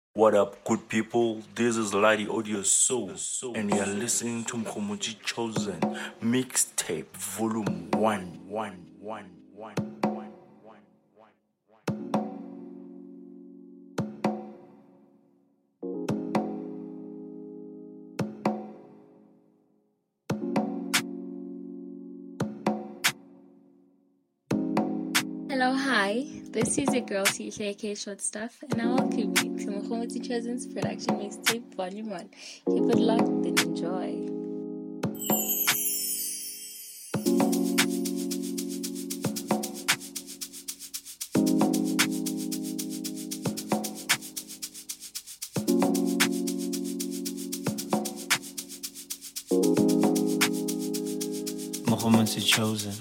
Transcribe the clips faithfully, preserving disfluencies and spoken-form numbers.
What up, good people? This is Ladi Audio Soul, and you're listening to Mkomuji Chosen Mixtape Volume One, One, One, One, One, One, One. Hello, hi. This is your girl T K K Short Stuff, and I welcome you to Muhammad Chosen's Production Mixtape Volume One. Keep it locked and enjoy. Muhammad Chosen.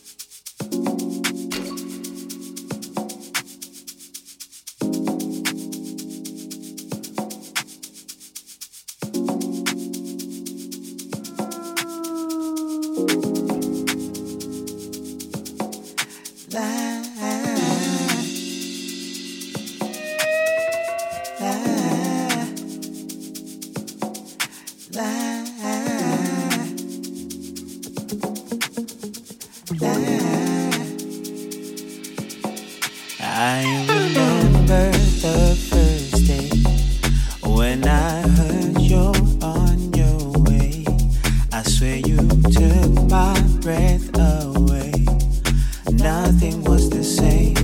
I remember the first day when I heard you're on your way. I swear you took my breath away. Nothing was the same.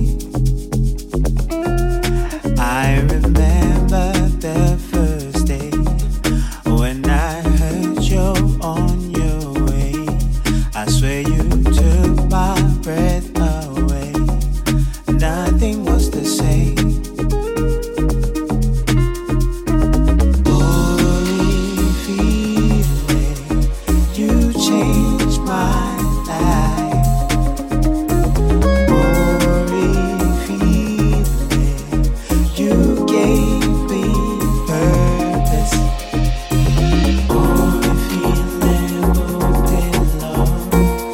I remember the first day when I heard you're on your way. I swear you took my breath away. Nothing was the same. Holy feeling, you changed my life. Holy feeling, you gave me purpose. Holy feeling, open love.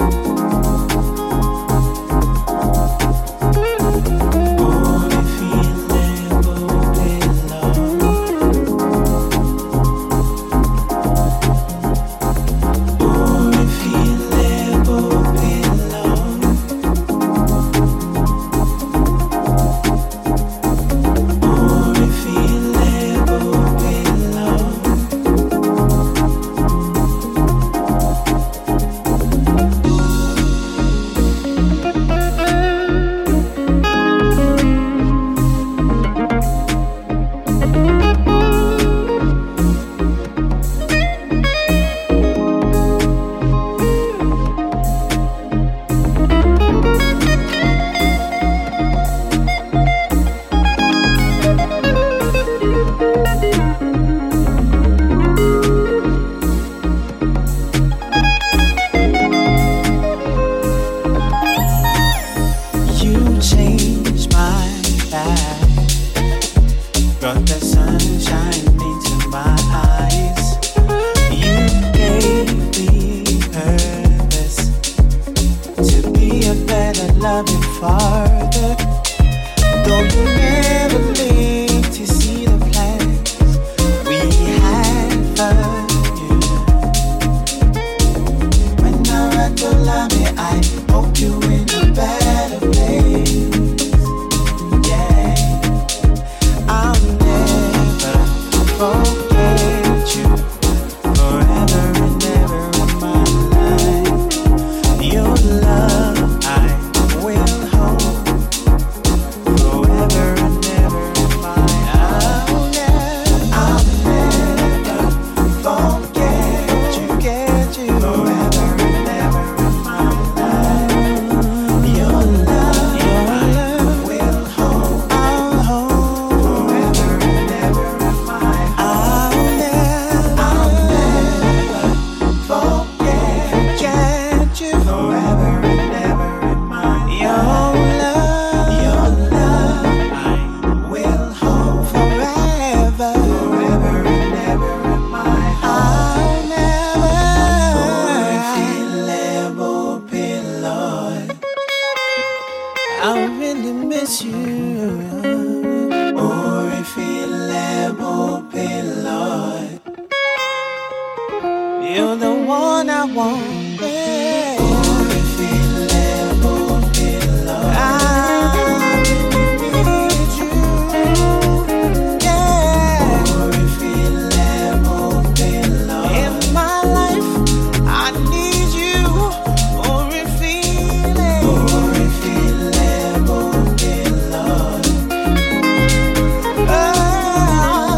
Brought the sunshine into my eyes. You gave me purpose to be a better loving father. Though you never lived to see the plans we had for you. When I write the love, I hope you in a better place. I'll never want it. Oh, if you never be loved, I really need you. Yeah. Oh, if you never be loved, in my life, I need you. Oh, if you never, oh, if you never be loved. Oh,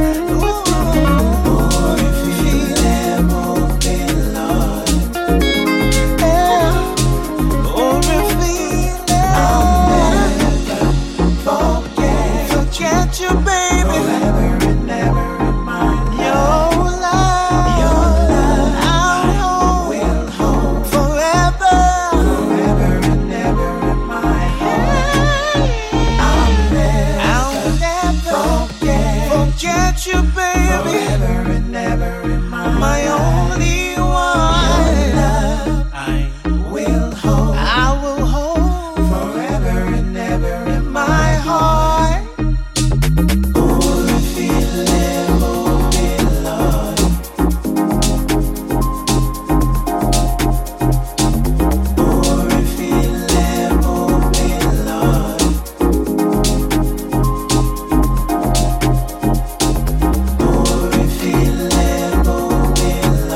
oh, if you never be loved. Yeah. Oh, if you never forget, forget you, baby. Forever and ever in my your love, your love, I'll will hold forever, forever and ever in my heart. I'll never, I'll never forget, forget you, baby. Forever and ever in my my only one. Your love, I will hold, I will hold forever and ever in my heart. Oh, if you never be loved. Oh, if you never be loved. Oh, if you never be loved.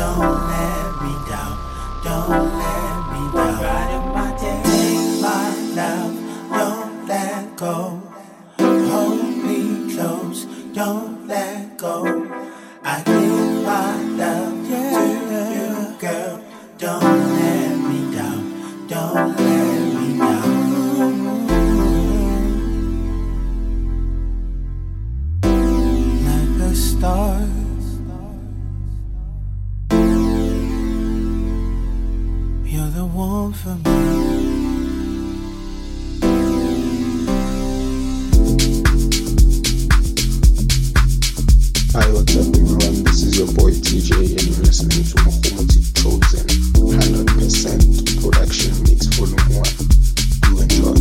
don't let me down, don't let me down. Riding my day, my love, don't let go. Hold me close, don't let go. I give my love to you, girl. Don't let me down, don't let me down. Like a star, you're the one for me. Hi, what's up everyone? This is your boy T J and you're listening to Mahomati Chosen one hundred percent Production Mix Volume one. Do enjoy.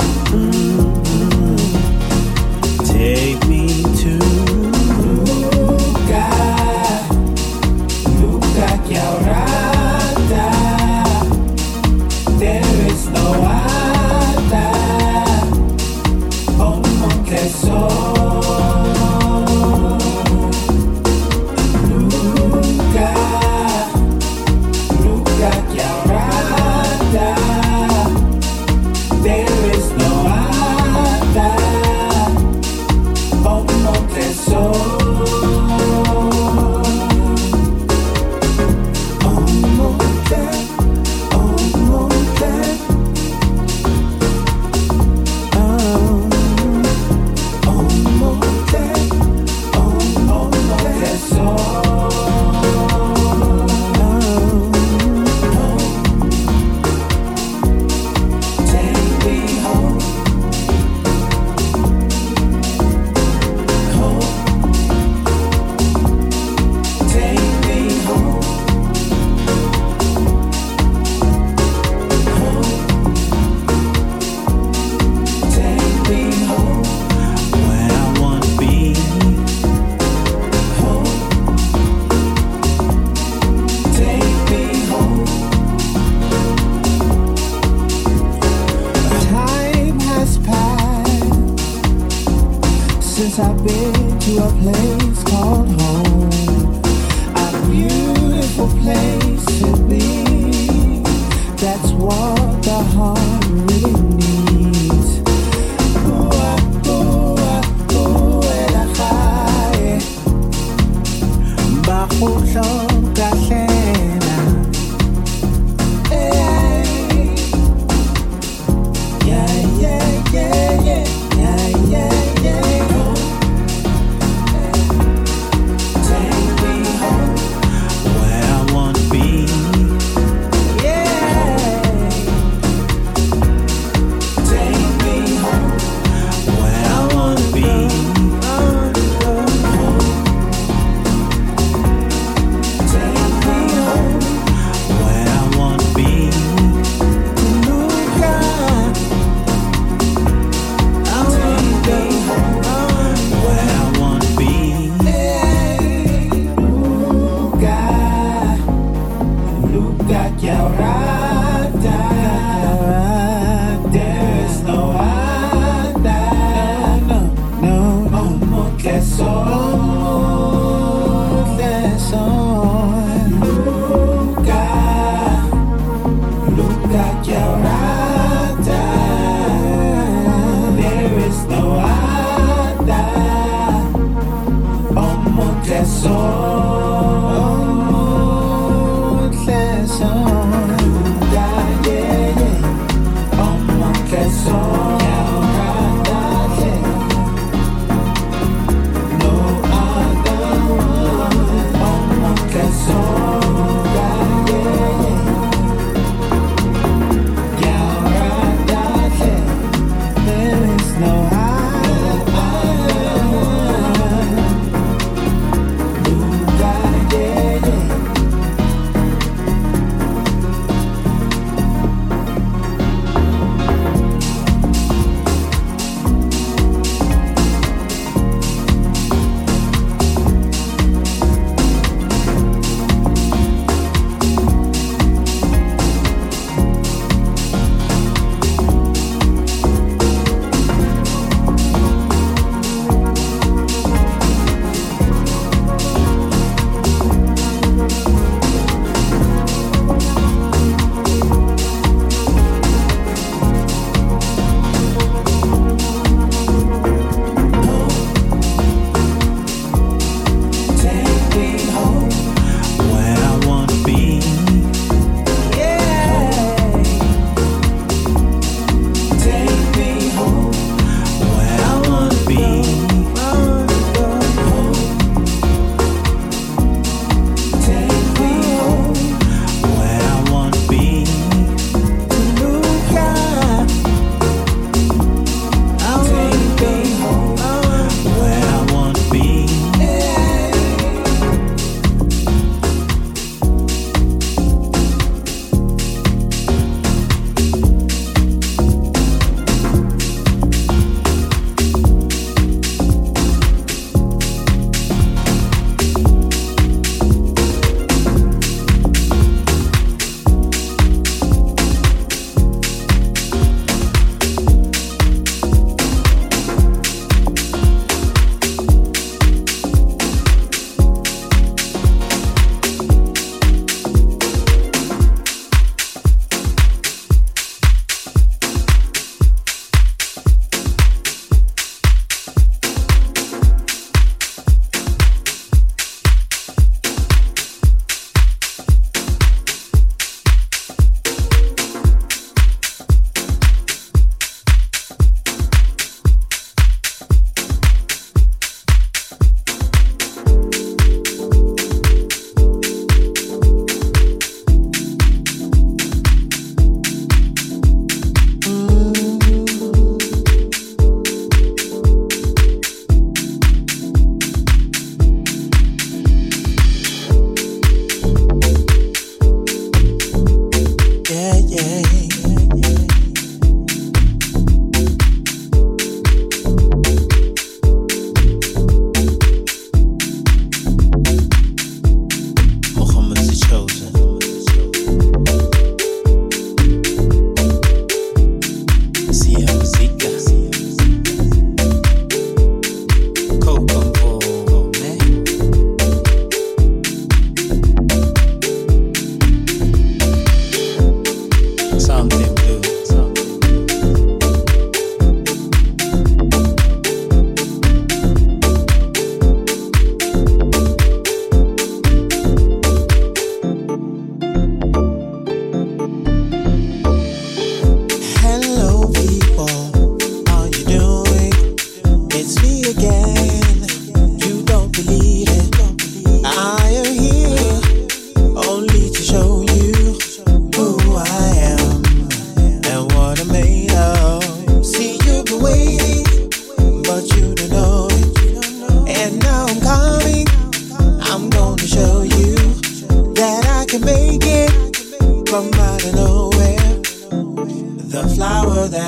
Take me to since I've been to a place called home. A beautiful place to be. That's what the heart really needs. Ooh, ah, ooh, ah, ooh, ela khaye. Bakhuhlo kahlela. Hey. Yeah, yeah, yeah, yeah. Yeah, yeah, yeah. Take me home where I wanna be. Yeah. Take me home where I wanna be. Take me home where I wanna be. Luca. Take me home where I wanna be. Luca, Luca Chiarata. There is no other. No, no, no, no. Que son, que son. Luca, Luca Chiarata. There is no other. Como que son, que son. Luca, yeah, yeah. Como que son. Chiarata, yeah. No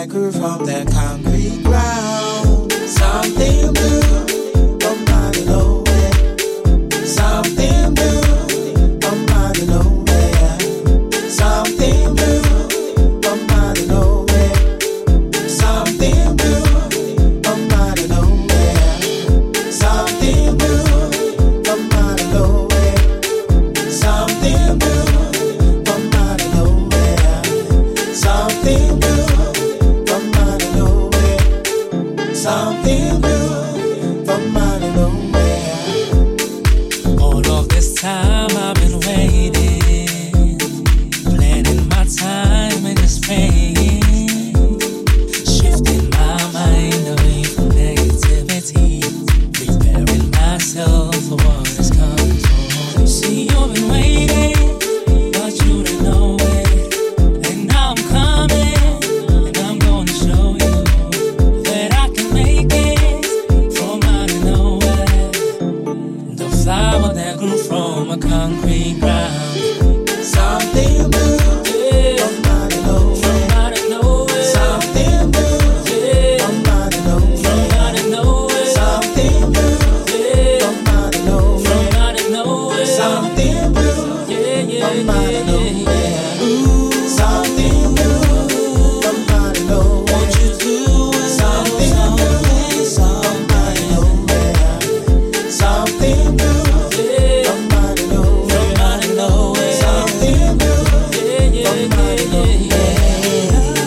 that grew from that concrete ground. Something blue from out of nowhere. Something blue from out of nowhere. Something blue from out of nowhere. Something blue from out of nowhere. Something blue from out of nowhere. Something blue from out of nowhere. Something blue from out of nowhere. Something blue from out of nowhere. All of this time I've been waiting, planning my time and just praying, shifting my mind away from negativity, preparing myself for what is coming for. See, you've been waiting, but you didn't know it, and now I'm coming, and I'm gonna show you that I can make it from out of nowhere. The flower that grew from a concrete ground. Something blue from out of nowhere. From out of nowhere. Something blue Yeah. from out of nowhere. From out of nowhere. Something blue Yeah. from out of nowhere. From out of nowhere. Something blue Yeah, yeah, from out of yeah, nowhere. yeah. Ooh, Something blue from out of nowhere. won't you do it? Something blue from out of nowhere. Something blue Yeah. from out of nowhere. From out of nowhere. Something blue Yeah, yeah, from out of yeah, yeah, yeah.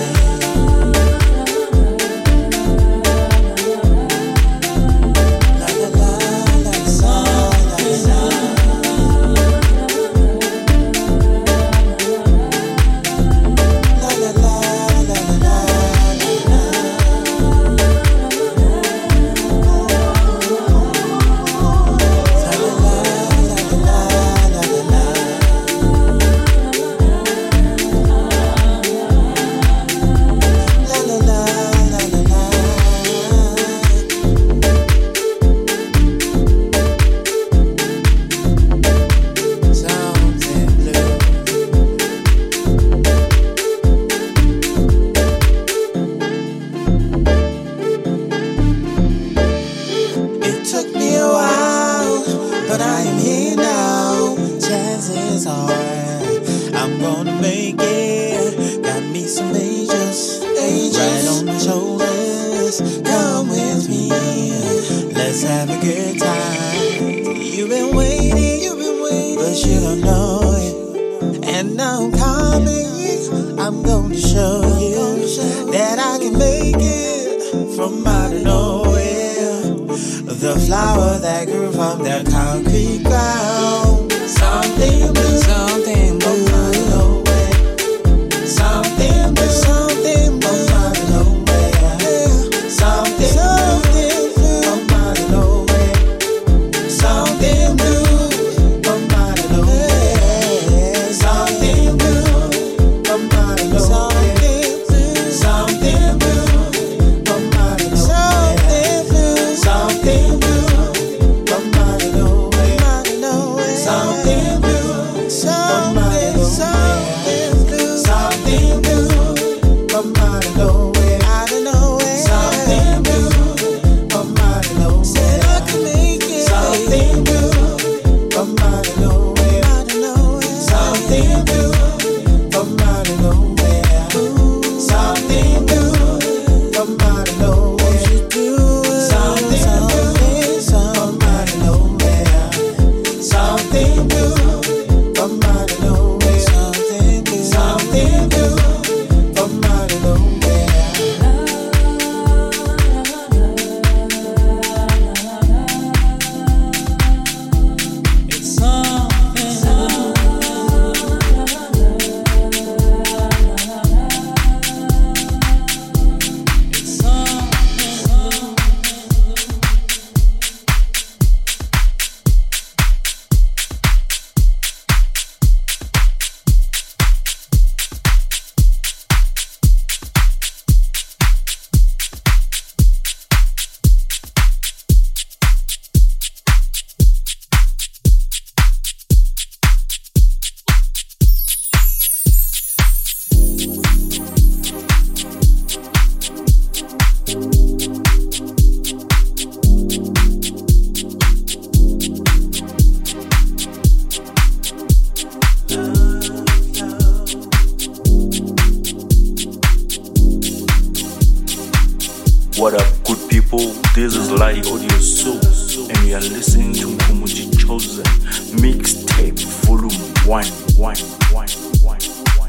La la la la la la la la la la la Something blue. It took me a while, but I am here now. Chances are I'm gonna make it. Got me some angels, angels right on my shoulders. Come with me, let's have a good time. You've been waiting, you've been waiting, but you don't know it. And now I'm coming. I'm gonna show you that I can make it from out of nowhere. The flower that grew from that concrete ground. Something blue, something blue from out of nowhere. Something blue, something blue from out of nowhere. Something, something blue from out of nowhere. Something blue from out of nowhere. Something blue from out of nowhere. Something blue from out of nowhere. Something blue from out of nowhere. Something blue from out of nowhere. Something blue Light Audio Soul, and you are listening to Mkhumuji Chosen Mixtape Volume one, one, one, one, one.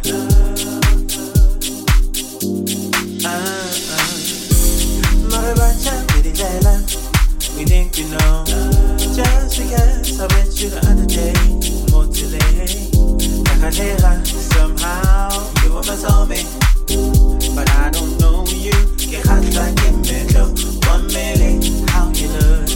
We think we know, just because I met you the other day, somehow you were my soulmate, but I don't know you. Get hot like a metal, one minute, how you look.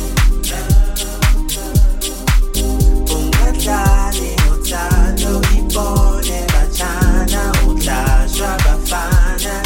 Ungatlali uthando ibone bachana utlashwa bafana.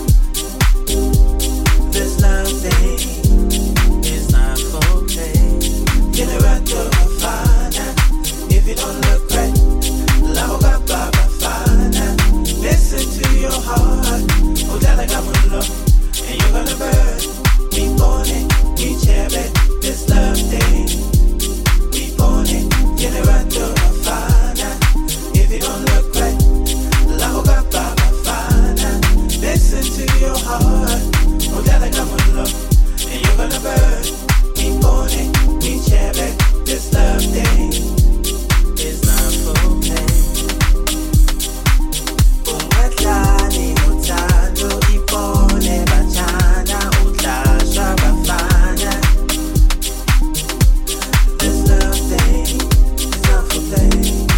This love thing is not for play. Get it right to bafana. If you don't look right, love got bafana. Listen to your heart. Oh, that I got one love. And you're gonna burn. We born it, we share it. This love thing. We born it, get it right to a fana. If you don't look right, love got baba fana. Listen to your heart. Oh, that I got one love. And you're gonna burn. We born it, we share it. This love thing is not for play. Ungatlani uthando ibone bachana utlashwa bafana. This love thing is not for play.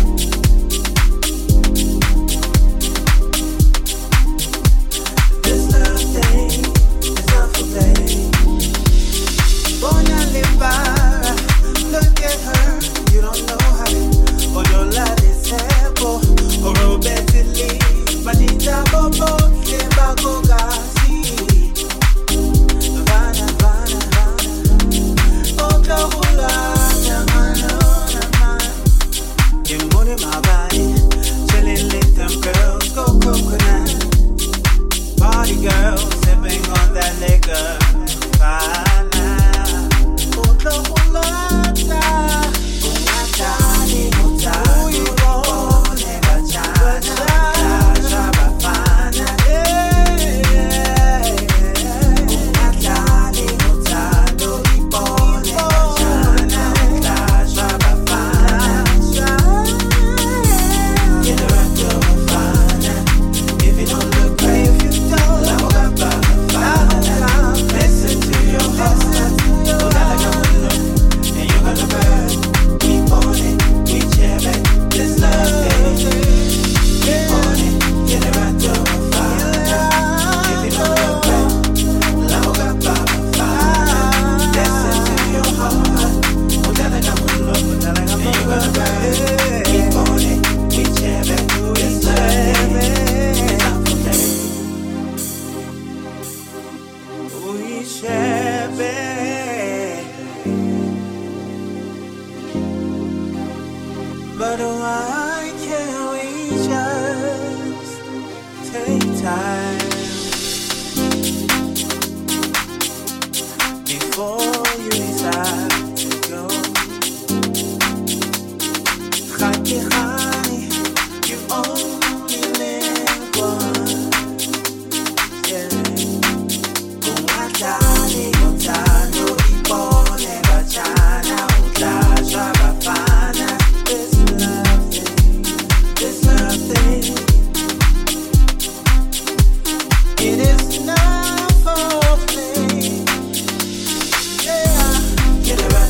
This love thing is not for play. Bona Limbara, look at her, you don't know her. Oh, your love is simple, or Robertly, but it's a bobo, Limba Gogasi. Vana, Vana, Vana, Oklahoma, Namano, Naman. You moon in my body, chilling with them girls, go coconut. Party girls, sipping on that liquor. Fana, Oklahoma, Ungatani, Utani, Ibone, Bachana, Utlashwa bafana. Ungatani, Utani, Ibone, Bachana, Utlashwa bafana. Get it right to bafana. If you don't look right, if you don't, love got bafana. Listen to your heart. Oh, that I got one love. And you're gonna burn. We born it, we share it. This love thing. We born it, get it right to a fire. If you don't look right, love got bafana. Listen to your heart. Oh, that I got one love. And you're gonna burn. We born it, we share it. This love thing is not for play. We share it. But why can't we just take time before you decide to go? Honey, honey, you only live once. Yeah. Ungatani, uthando ibone bachana utlashwa bafana. This love thing, this love thing, it is not for play. Yeah, get it right.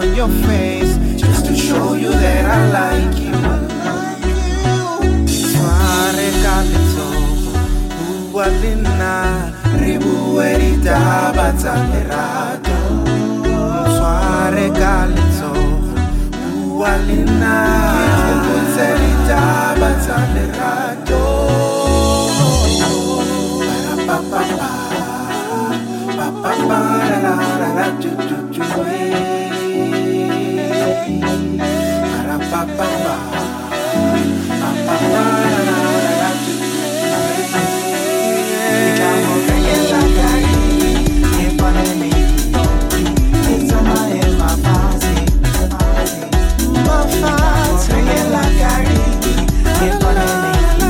on your face just to show you that I like you. Suare calito, ualina, ribuerita bazzamerato. Suare calito, ualina, ribuerita bazzamerato. Pa pa pa, pa pa pa, la la la la, do do do, para pa pa pa, pa pa pa, la la la la, do do do. Diciamo che è la cari, e pone insomma è ma fase, ma fase è la cari, e pone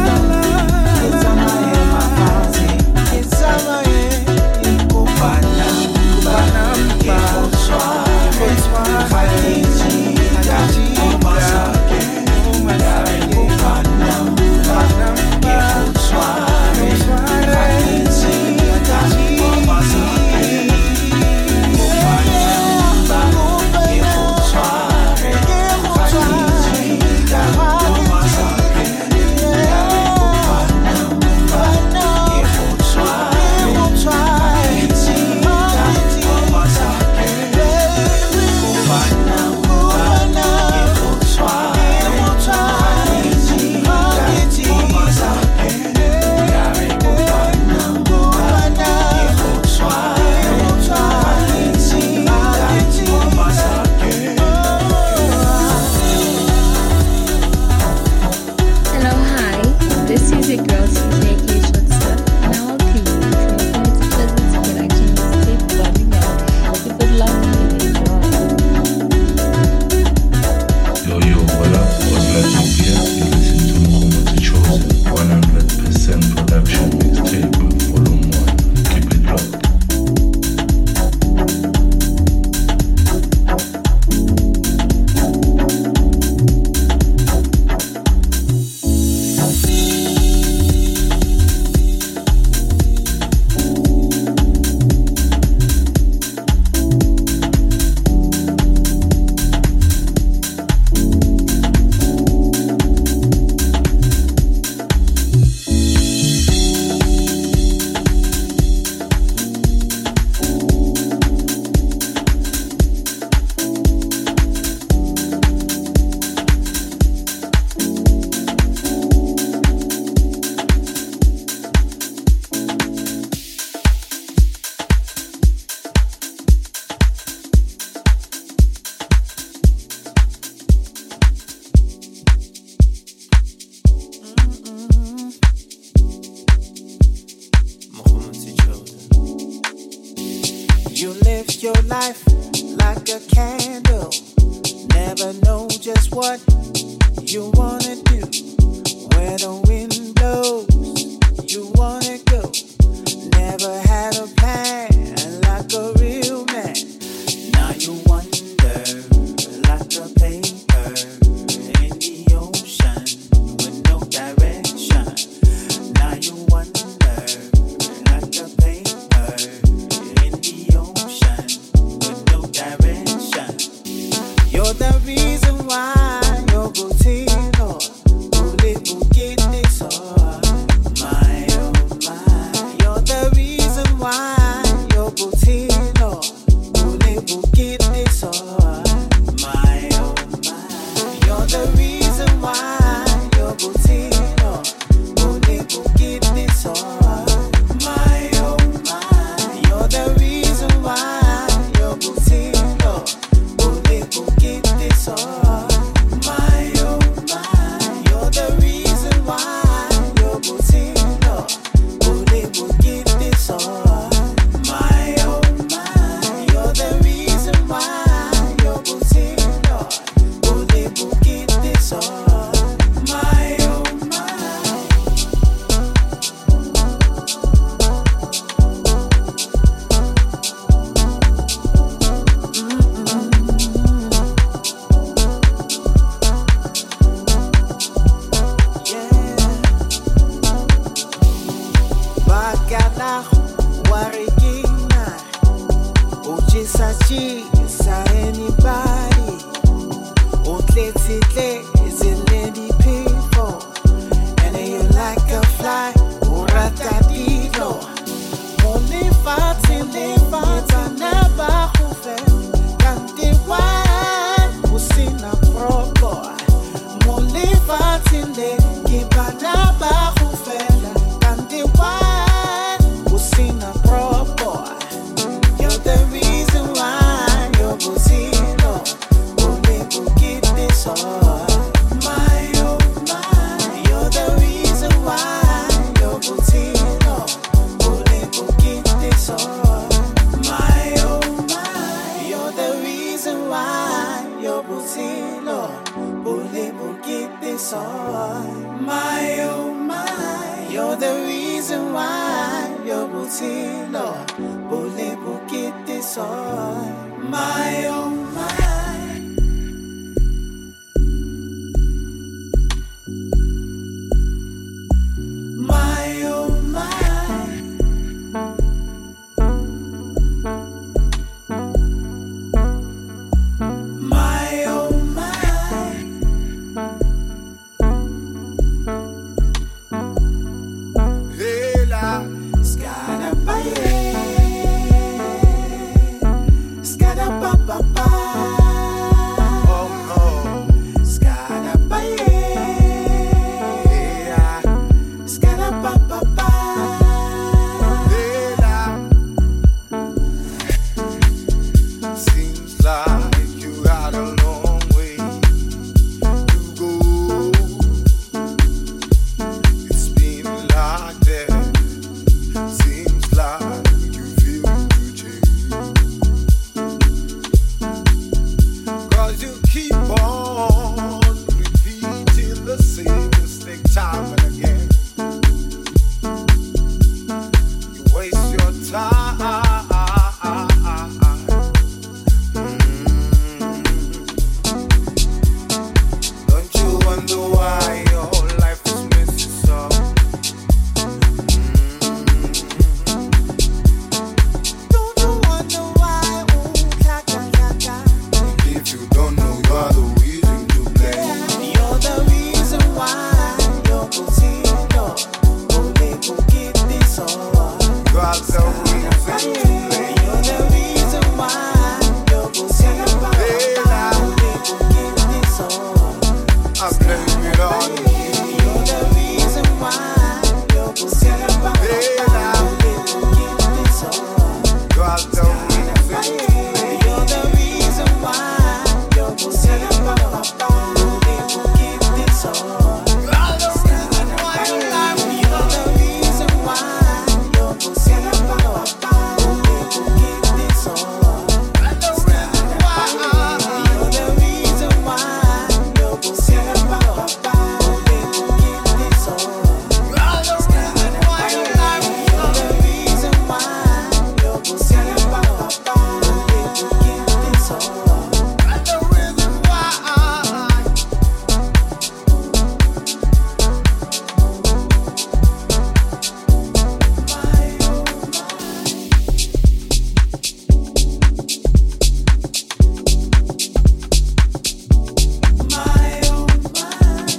You live your life like a candle. Never know just what you wanna do. Where the wind blows, you wanna go. Never had a plan like a real man. Now you wonder like a paper in the ocean with no direction. Now you wonder like a paper in the ocean with no direction. You're the reason why you're routine or will get this hard. My oh my, you're the reason why you're routine or will get this hard. My oh my, you're the reason why you're routine or will get this hard. My oh my, you're the reason why you're routine or will get this hard. My oh my, you're the reason why you're routine or will get this hard. My oh my, you're the reason why you're routine or will get this hard. My oh my. Bacalaho, warigina, uchisachi, sa anybody. on my own mind. My own mind. My own mind. Hey la, skada baye, skada pa pa pa. Oh no, skada baye, yeah, skada pa pa pa. Hey la, seems like you got a long way to go. It's been like that. Seems like you feel to change. 'Cause you keep on repeating the same mistake time and again. You waste your time. Mm. Don't you wonder why your life is messy so? Don't you wonder why? Ooh, ca ca ca ca. If you don't know, you're the reason to blame. You're the reason why you're Cosino. Only go get this on. You're the reason to blame. You're the reason why you're Cosino. Only go get this on. I blame it on you. You're the reason why you're Cosino. Only go get this on. You're the reason. You're the reason why you're Cosino. Only go get this on. You're the reason why your life. You're the reason why you're Cosino. Only go get this on. You're the reason why. You're the reason why you're Cosino. Only go get this on. You're the reason why your life. You're the reason why you're Cosino. Only go get this on. You're the reason why. My own mind.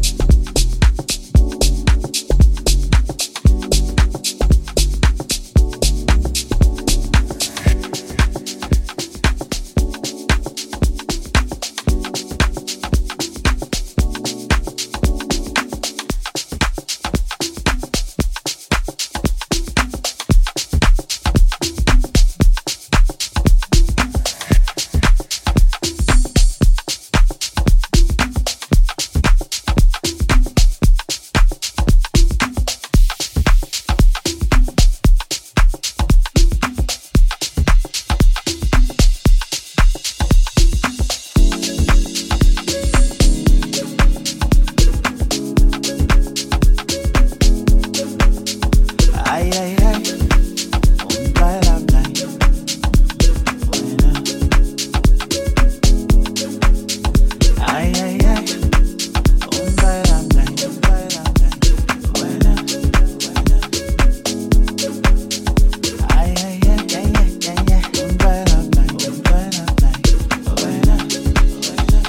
Ay, ay, ay, un baila night. Buena. Ay, ay, ay, un baila night, un baila night. Buena, buena. Ay, ay, ay, ay, ay, ay, ay, un baila night, un baila night. Buena, buena.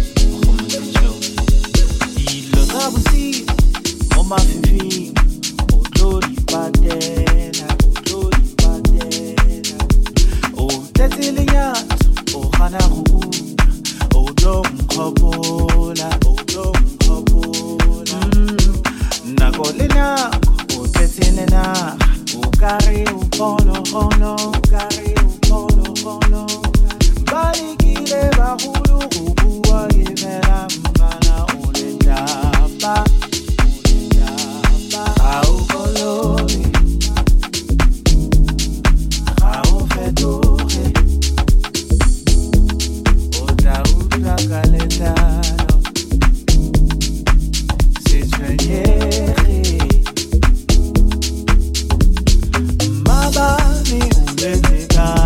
Il le aussi, on m'a fifi. Ojori patena, ojori patena. O tetiliat, o hanahu, o dom kapola, o dom kapola. Nakolina, o tetilina, o kari o polo hono, o kari o polo hono. Bali kile bahulu, o bua givera mbana o le tapa. How colore, how fedore, otra otra caletano, c'est ma bani un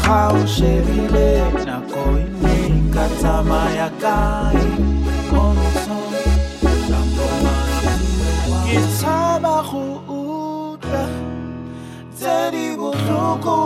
how shebile na koine katama ya kai onso ngoma kitaba go utla tsedi botlhoko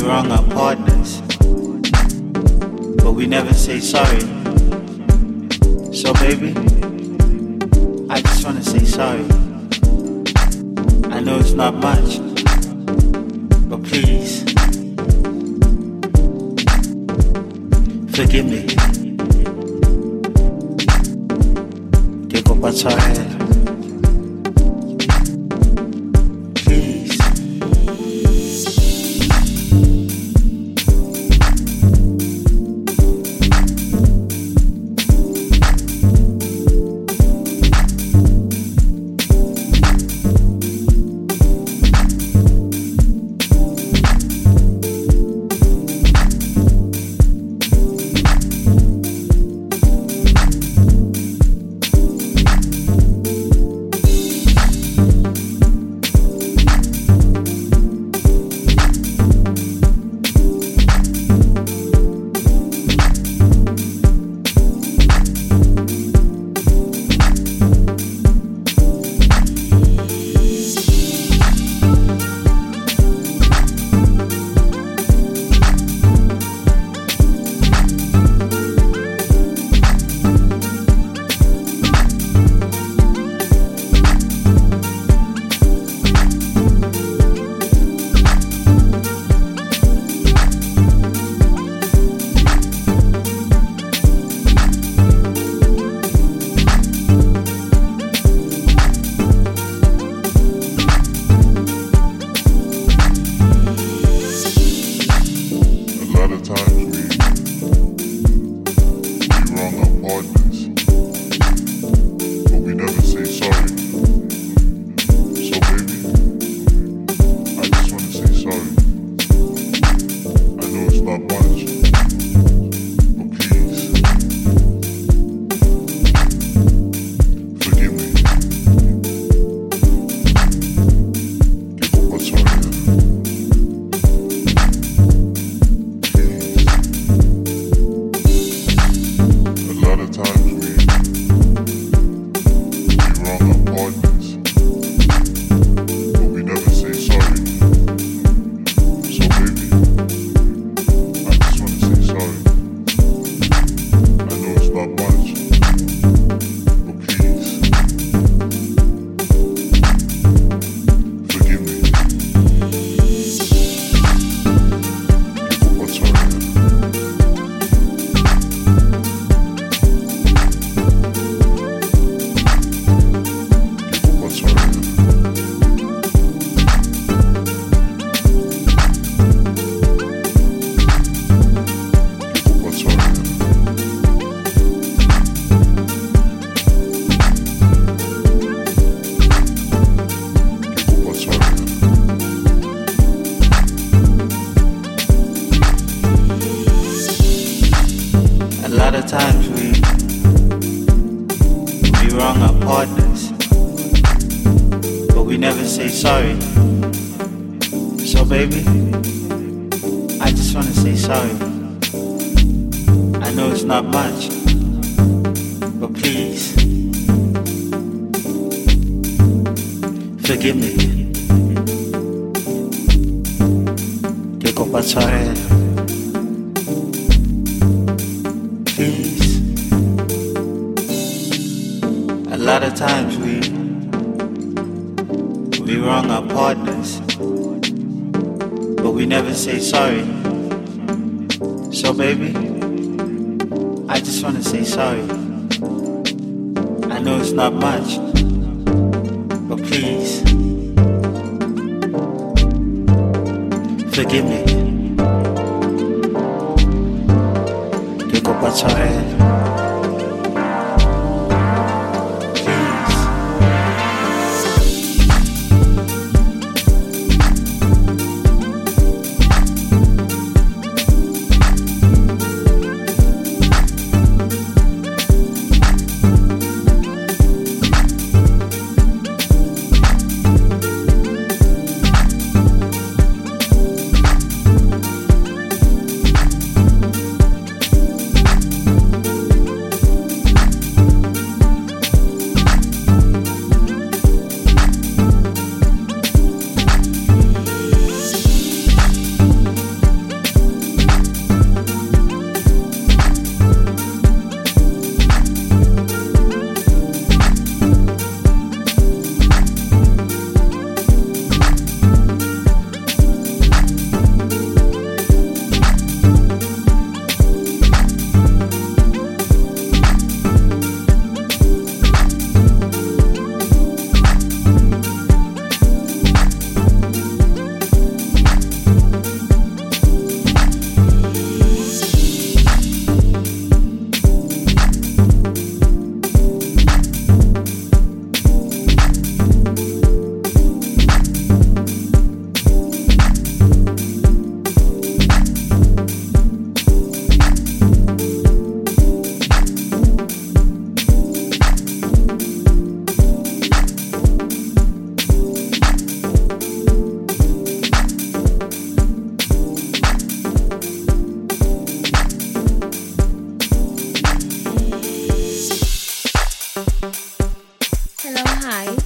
wrong our partners, but we never say sorry. So baby, I just wanna say sorry. I know it's not much, but please forgive me. Take up what's our head.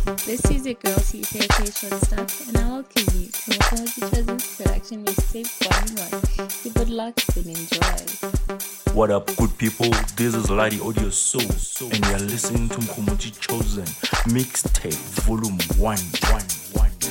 This is your girl C K Short Stuff, and I welcome you to Mokomoji Chosen's production mixtape Volume one. Keep it locked and enjoy. What up, good people? This is Ladi Audio Soul, and you're listening to Mokomoji Chosen Mixtape Volume one. one, one, one.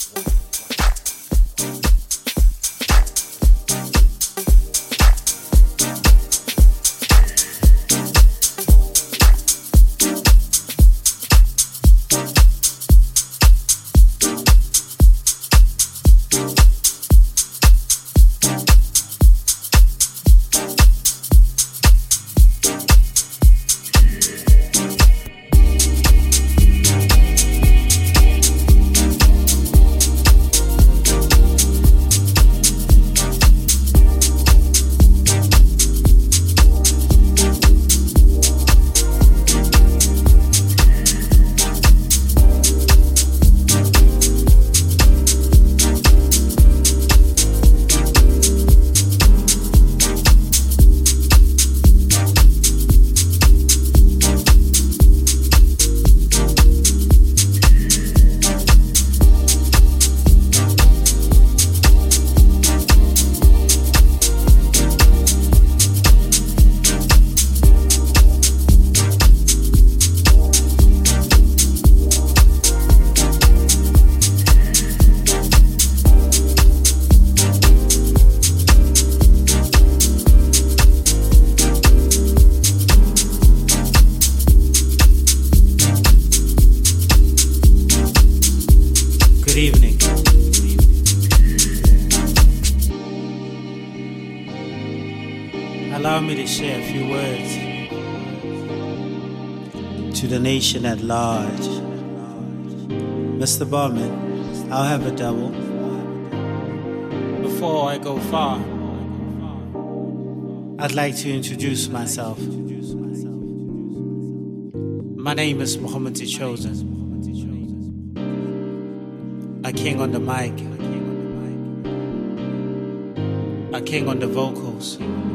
Nation at large. Mister Barman, I'll have a double. Before I go far, I'd like to introduce myself. My name is Muhammad the Chosen, a king on the mic, a king on the vocals,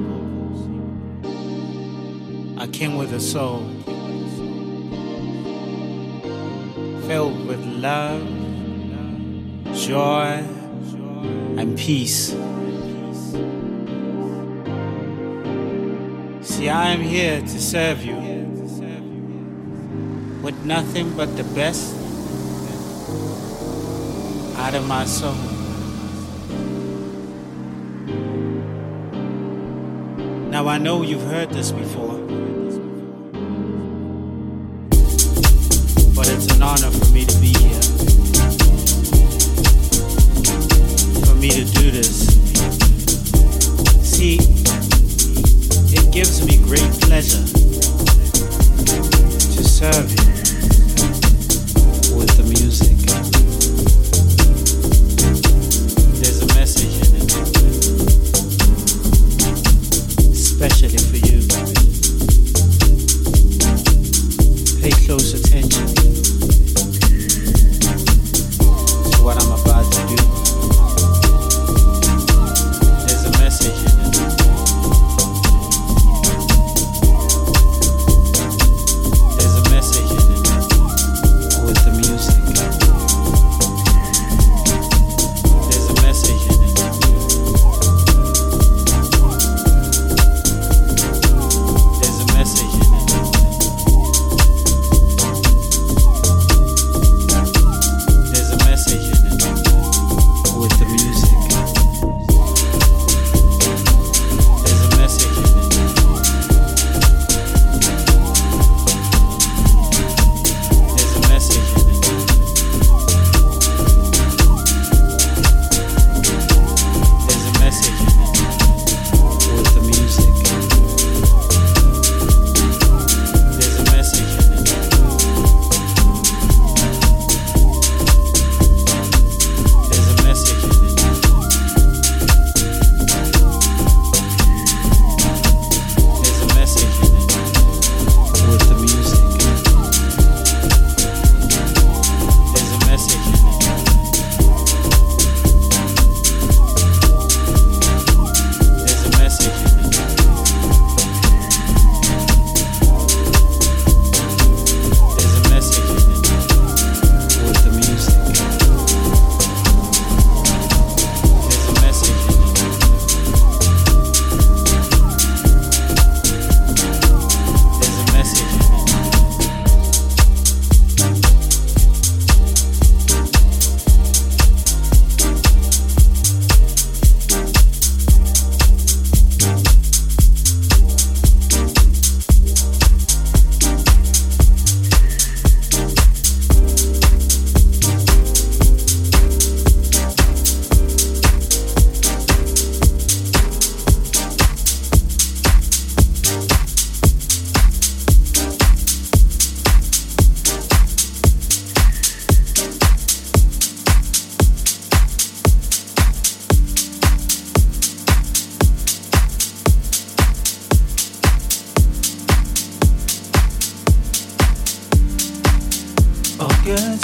a king with a soul, filled with love, joy, and peace. See, I am here to serve you with nothing but the best out of my soul. Now I know you've heard this before, but it's an honor for me to be here, for me to do this. See, it gives me great pleasure to serve you with the music. There's a message in it, especially for you. Pay close attention to what I'm about to do. There's a message in it. There's a message in it.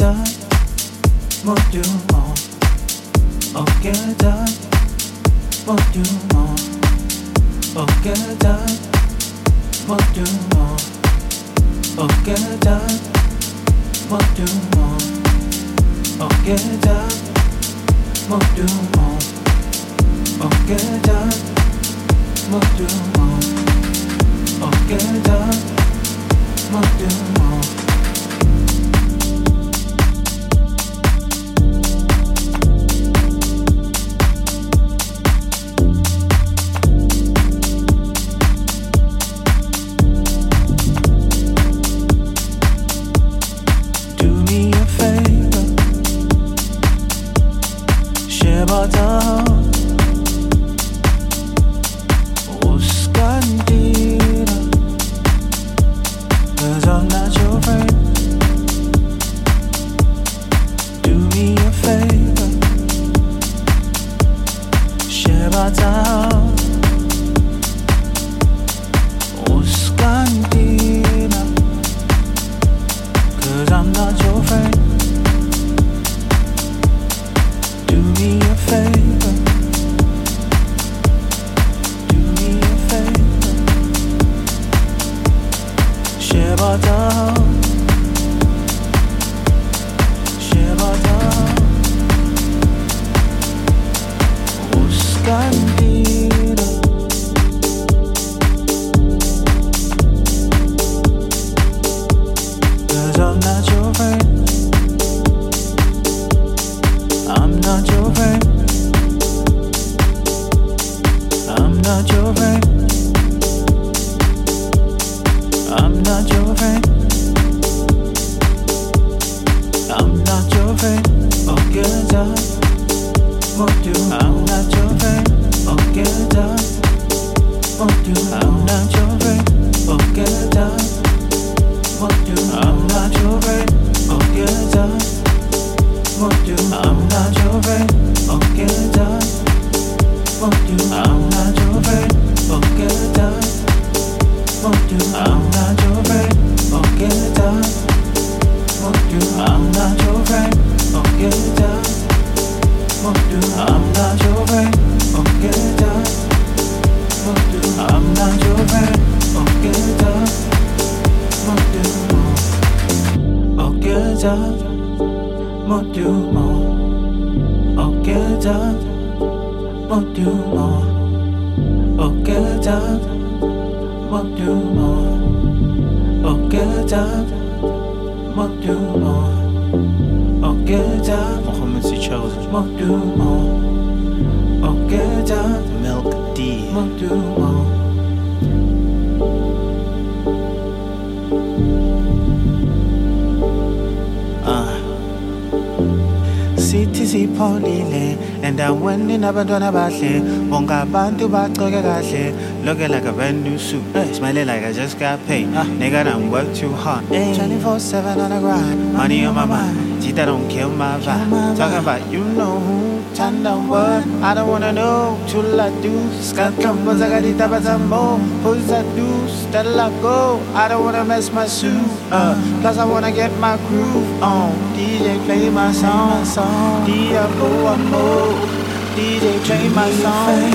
Abantwana bahle bonke abantu bagcoke kahle looking like a brand new suit, hey, smelling like I just got paid, uh, nigga done work too hard, hey. twenty-four seven on the grind, money on my mind, Gita don't kill my vibe, talking about you know who, turn down what, I don't wanna know, till I do, scat campos agadita batambo, who's that do, still I go, I don't wanna mess my suit, uh, cause I wanna get my groove on, D J play my song, song, Diabo amo, D J play my song.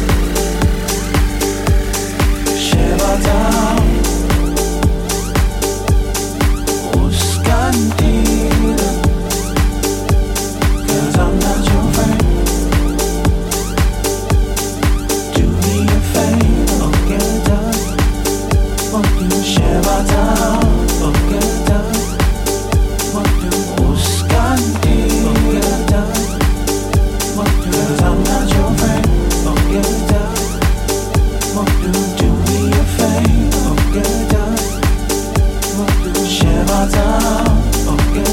Shiver down. Oscandida. Cause I'm not your friend. Do me a favor, oh get down. Oh do shiver down, oh get down. Oh do Oscandida, oh get down. Cause I'm not your friend, oh get down. Oh do, do me a favor, oh get down. Oh do, shiver down, oh get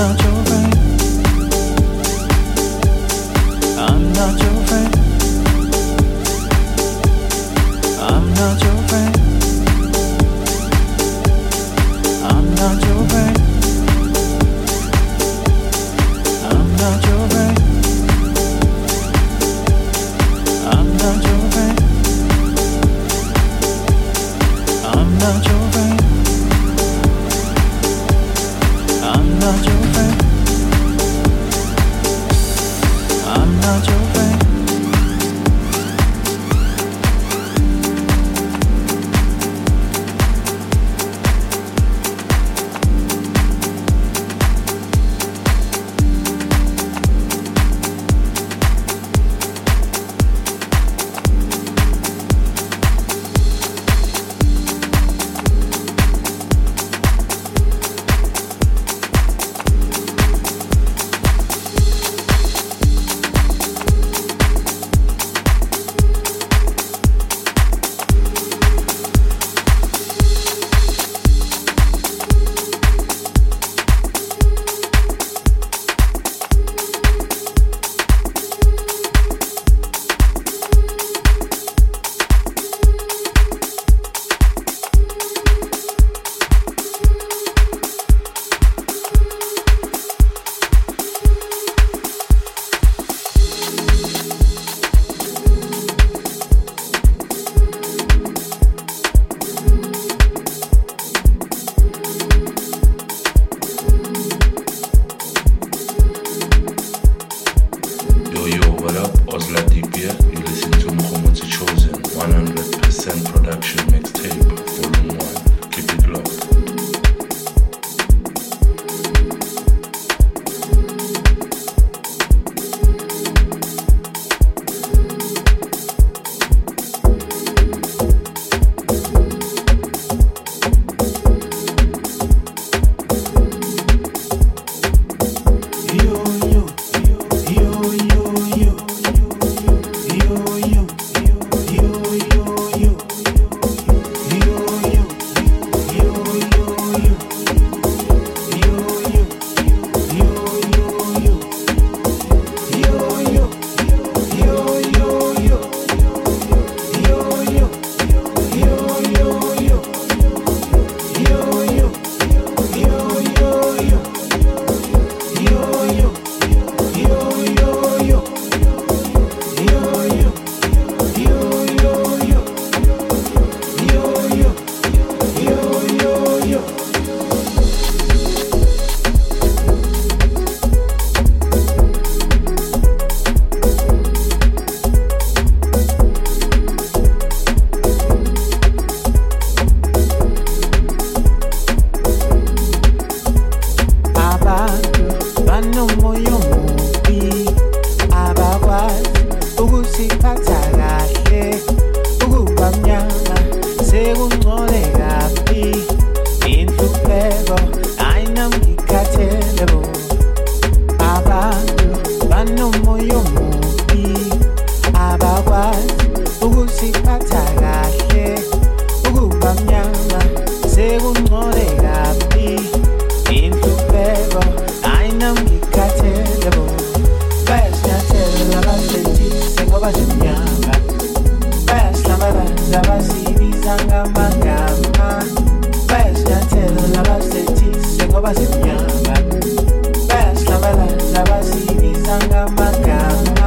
Ngoba zimnyama, bayahlabalaza bazibiza ngamagama.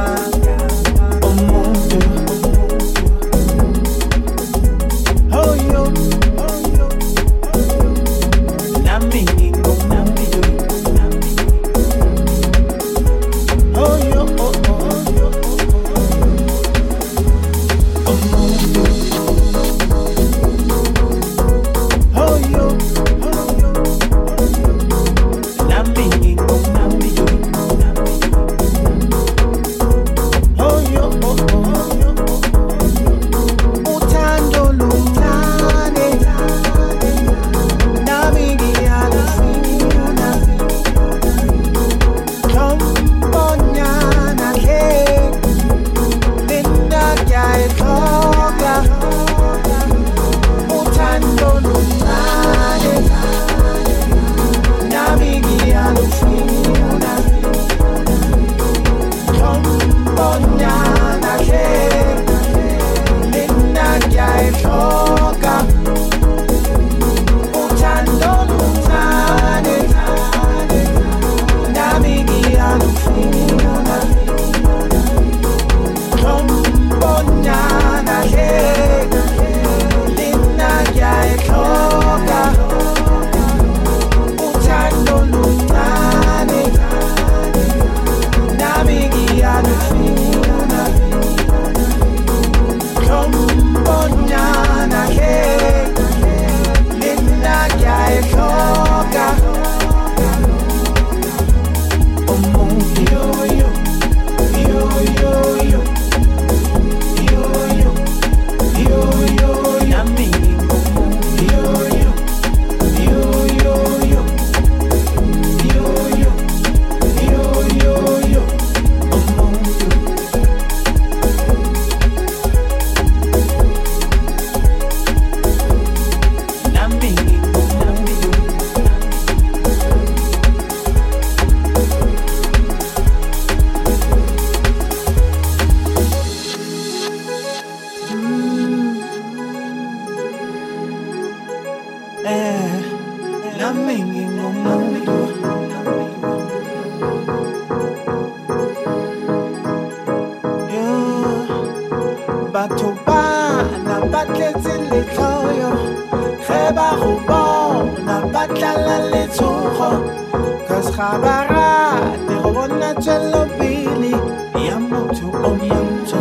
batho bana ba tletse letloyo ge ba go bona ba tlala letshogo cause ga ba rate go bona tswelopele ya motho o montsho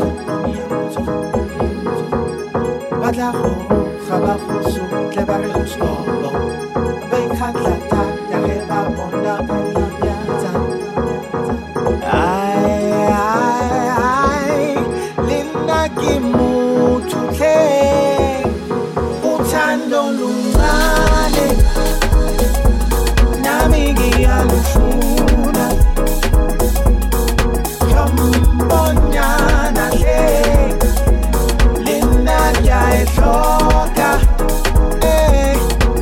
ba tla go ga ba go sotle ba re o solo ba ikgatla thata ge ba bona pelenyatsa ai ai ai linda ke motho tle uthando luncane nami ngiyalufuna kambonyana hle linda ngiyayihloka eh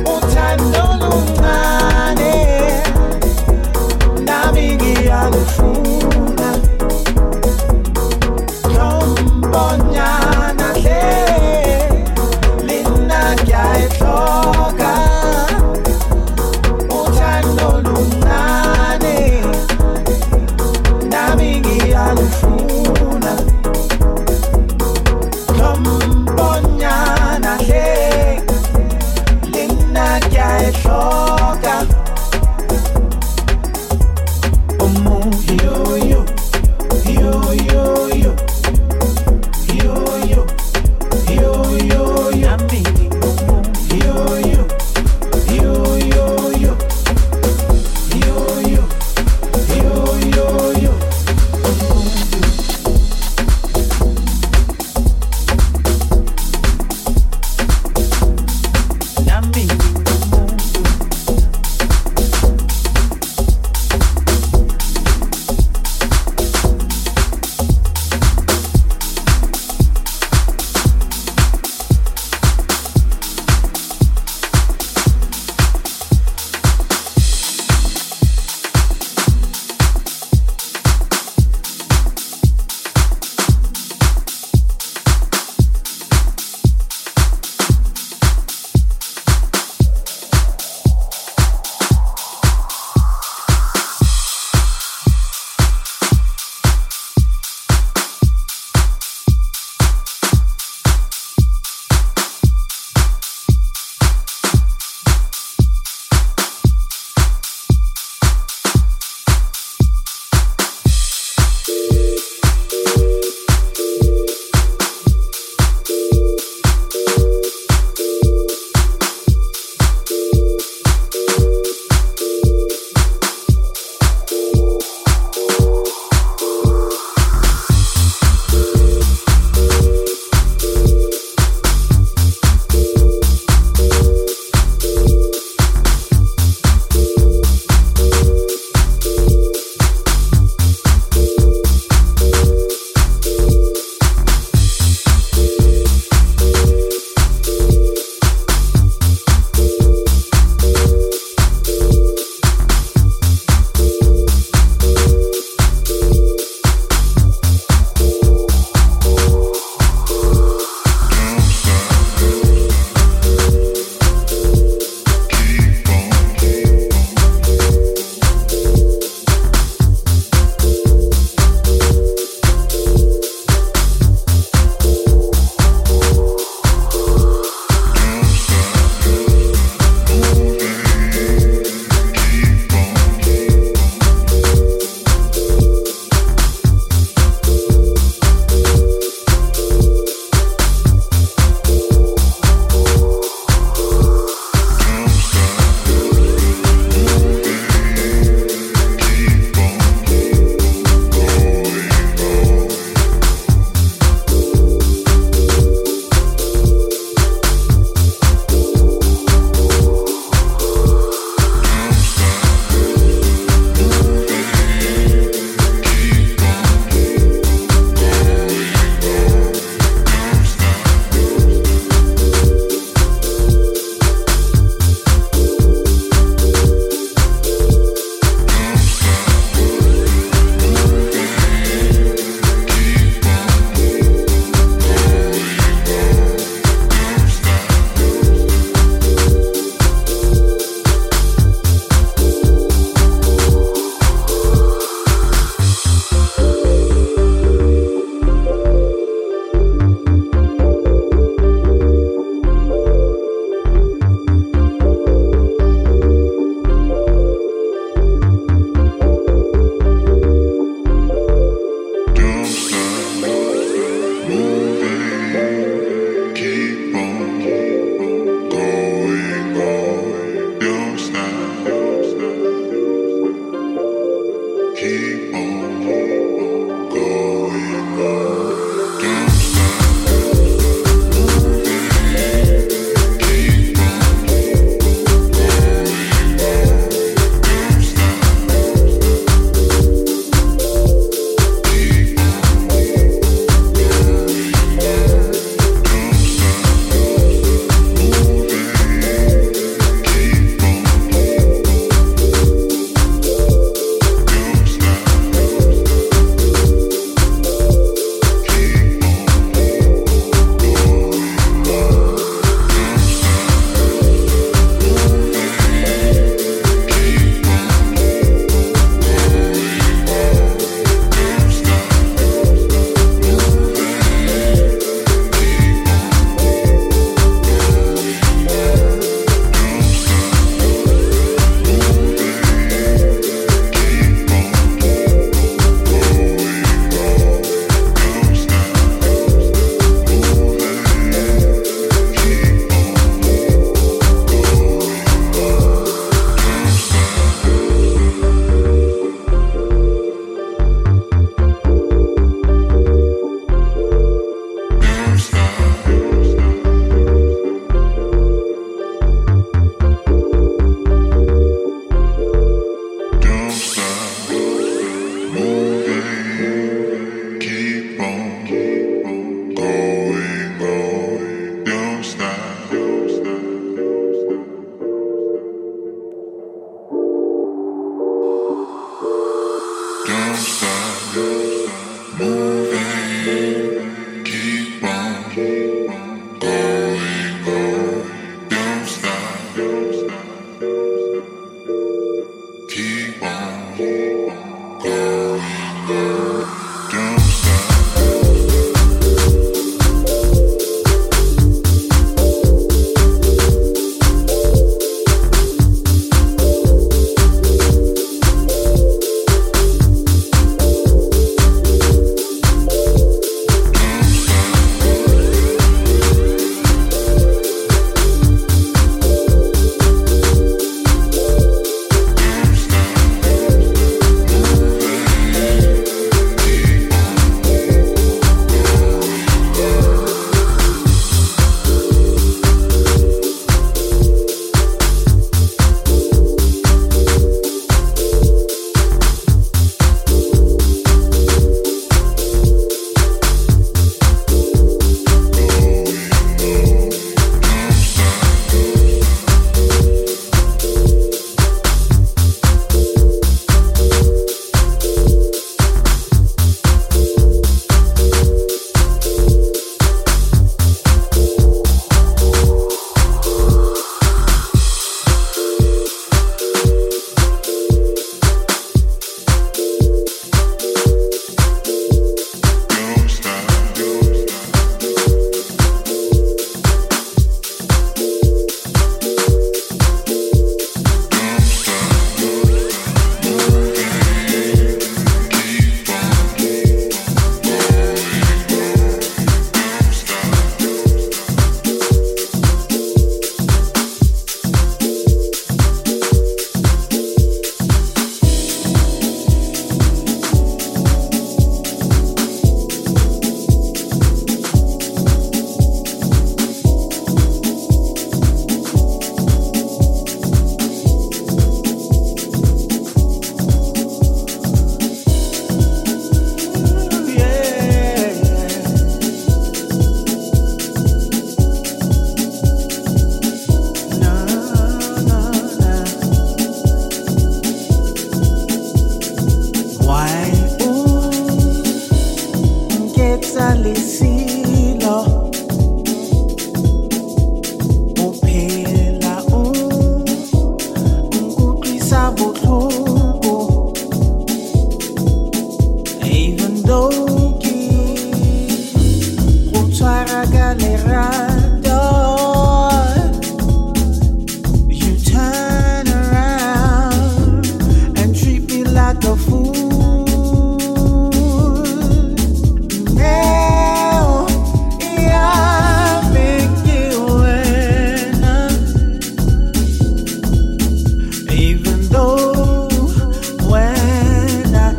Even though when I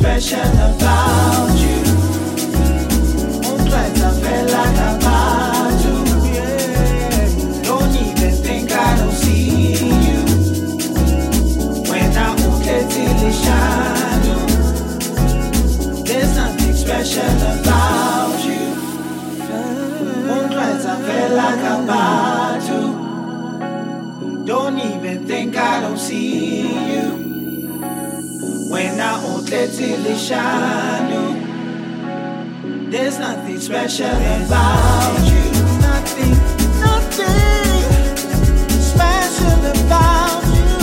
special about you. On toi t'appelle about you. Yeah. Don't even think I don't see you. When I look at it shine, there's nothing special about you. On toi t'appelle about you. Don't even think I don't see you. When I won't let it shine, there's nothing special about you. Nothing, nothing special about you.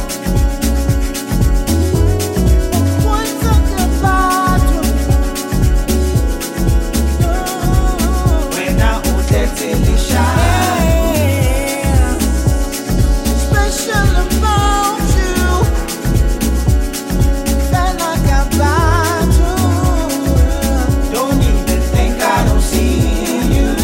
What's about you? When I won't let it shine, special about you. Don't even think I don't see you.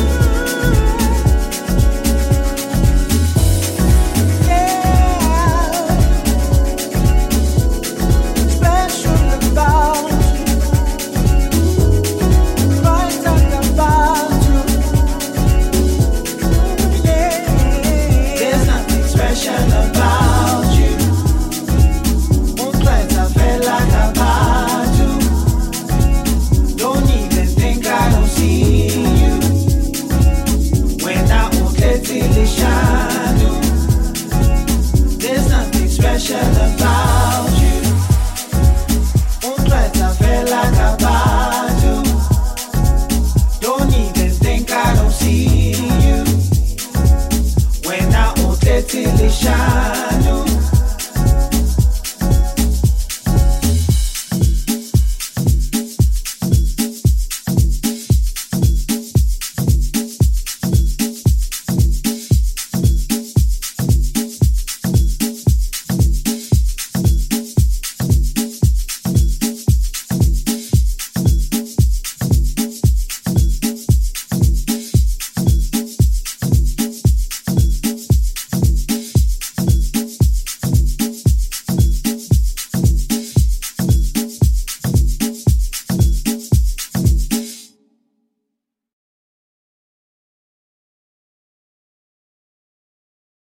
Till it shine.